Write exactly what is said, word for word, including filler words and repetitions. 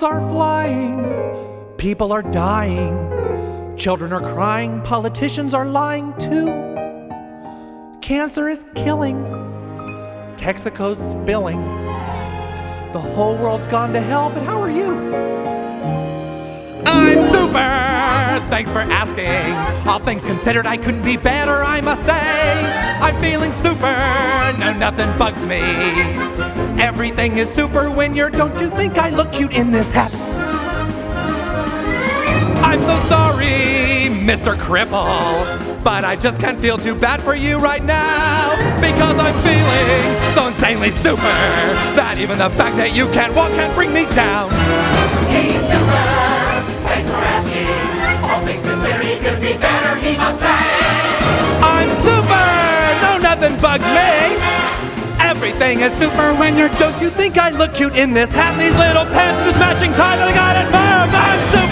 are flying, people are dying, children are crying, politicians are lying too. Cancer is killing, Texaco's spilling. The whole world's gone to hell, but how are you? I'm super! Thanks for asking. All things considered, I couldn't be better, I must say. I'm feeling super, no, nothing bugs me. Everything is super when you're, don't you think I look cute in this hat? I'm so sorry, Mister Cripple, but I just can't feel too bad for you right now, because I'm feeling so insanely super that even the fact that you can't walk can't bring me down. He's super, thanks for asking. All things considered, he could be better, he must say. I'm super, no, nothing bugs me. Everything is super when you're, don't you think I look cute in this hat, these little pants, and this matching tie that I got at Verve? I'm super.